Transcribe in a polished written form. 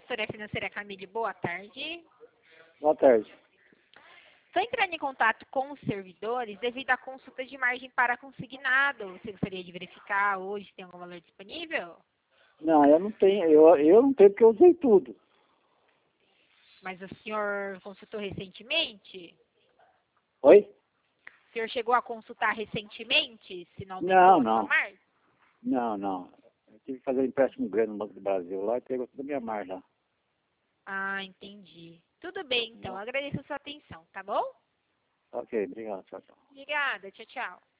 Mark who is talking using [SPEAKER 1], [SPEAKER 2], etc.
[SPEAKER 1] Consultoria Financeira Camille, boa tarde.
[SPEAKER 2] Boa tarde.
[SPEAKER 1] Estou entrando em contato com os servidores devido à consulta de margem para consignado. Você gostaria de verificar hoje se tem algum valor disponível?
[SPEAKER 2] Não, eu não tenho, eu não tenho porque eu usei tudo.
[SPEAKER 1] Mas o senhor consultou recentemente?
[SPEAKER 2] Oi?
[SPEAKER 1] O senhor chegou a consultar recentemente, se não aumentou
[SPEAKER 2] Não,
[SPEAKER 1] a sua
[SPEAKER 2] não.
[SPEAKER 1] margem?
[SPEAKER 2] Não. Eu tive que fazer um empréstimo grande no Banco do Brasil lá e pegou toda a minha margem lá.
[SPEAKER 1] Ah, entendi. Tudo bem, então.
[SPEAKER 2] Não.
[SPEAKER 1] Agradeço a sua atenção, tá bom?
[SPEAKER 2] Ok, obrigado, tchau, tchau.
[SPEAKER 1] Obrigada. Tchau, tchau.